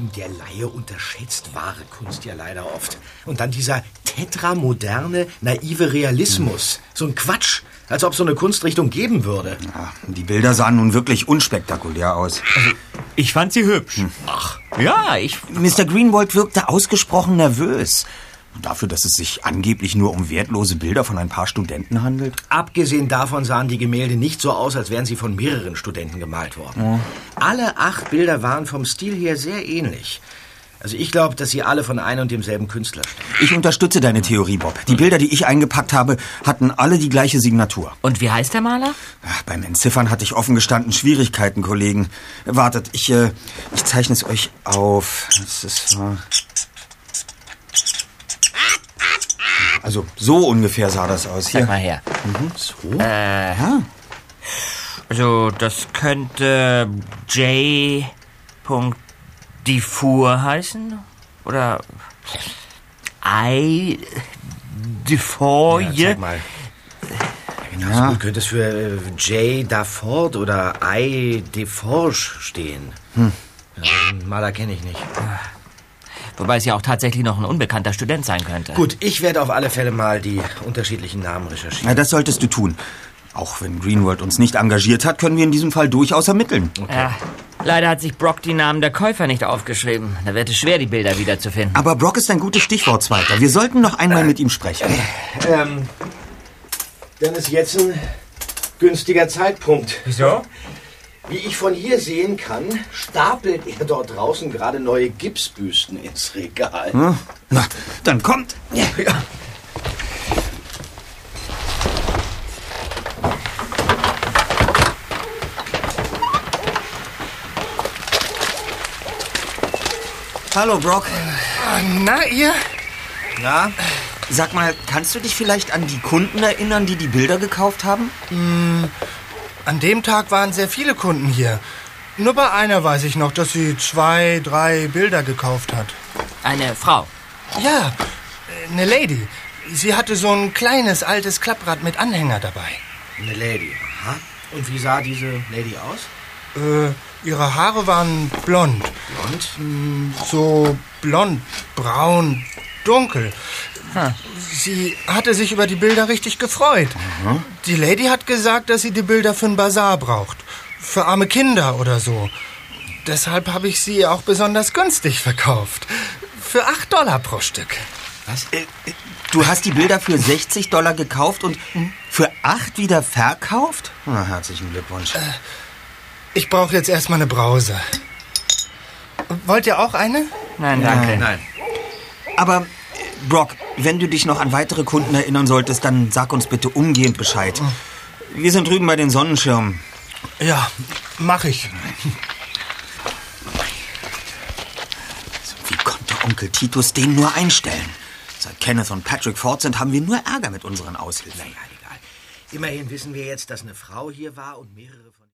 Der Laie unterschätzt wahre Kunst ja leider oft. Und dann dieser tetramoderne, naive Realismus. So ein Quatsch, als ob es so eine Kunstrichtung geben würde. Ja, die Bilder sahen nun wirklich unspektakulär aus. Also, ich fand sie hübsch. Ach. Ja, Mr. Greenwald wirkte ausgesprochen nervös. Dafür, dass es sich angeblich nur um wertlose Bilder von ein paar Studenten handelt? Abgesehen davon sahen die Gemälde nicht so aus, als wären sie von mehreren Studenten gemalt worden. Ja. Alle 8 Bilder waren vom Stil her sehr ähnlich. Also ich glaube, dass sie alle von einem und demselben Künstler stammen. Ich unterstütze deine Theorie, Bob. Die Bilder, die ich eingepackt habe, hatten alle die gleiche Signatur. Und wie heißt der Maler? Beim Entziffern hatte ich offen gestanden Schwierigkeiten, Kollegen. Wartet, ich zeichne es euch auf. Das ist... Also, so ungefähr sah das aus. Hier. Zeig mal her. So? Ja. Also, das könnte J. Dufour heißen? Oder I. Dufour? Ja, zeig mal. Ja. So könnte es für J. Dafort oder I. Deforge stehen. Ja, den Maler kenne ich nicht. Wobei es ja auch tatsächlich noch ein unbekannter Student sein könnte. Gut, ich werde auf alle Fälle mal die unterschiedlichen Namen recherchieren. Ja, das solltest du tun. Auch wenn Greenwald uns nicht engagiert hat, können wir in diesem Fall durchaus ermitteln. Okay. Ja, leider hat sich Brock die Namen der Käufer nicht aufgeschrieben. Da wird es schwer, die Bilder wiederzufinden. Aber Brock ist ein gutes Stichwort, Zweiter. Wir sollten noch einmal mit ihm sprechen. Dann ist jetzt ein günstiger Zeitpunkt. Wieso? Wie ich von hier sehen kann, stapelt er dort draußen gerade neue Gipsbüsten ins Regal. Hm? Na, dann kommt. Ja. Hallo, Brock. Na, ihr? Na? Sag mal, kannst du dich vielleicht an die Kunden erinnern, die die Bilder gekauft haben? An dem Tag waren sehr viele Kunden hier. Nur bei einer weiß ich noch, dass sie 2, 3 Bilder gekauft hat. Eine Frau? Ja, eine Lady. Sie hatte so ein kleines, altes Klapprad mit Anhänger dabei. Eine Lady, aha. Und wie sah diese Lady aus? Ihre Haare waren blond. Blond? So blond, braun, dunkel. Sie hatte sich über die Bilder richtig gefreut. Mhm. Die Lady hat gesagt, dass sie die Bilder für einen Basar braucht. Für arme Kinder oder so. Deshalb habe ich sie auch besonders günstig verkauft. Für $8 pro Stück. Was? Du hast die Bilder für $60 gekauft und für 8 wieder verkauft? Na, herzlichen Glückwunsch. Ich brauche jetzt erstmal eine Brause. Wollt ihr auch eine? Nein, danke. Nein. Aber, Brock, wenn du dich noch an weitere Kunden erinnern solltest, dann sag uns bitte umgehend Bescheid. Wir sind drüben bei den Sonnenschirmen. Ja, mach ich. Wie konnte Onkel Titus den nur einstellen? Seit Kenneth und Patrick fort sind, haben wir nur Ärger mit unseren Aushilfen. Naja, egal. Immerhin wissen wir jetzt, dass eine Frau hier war und mehrere...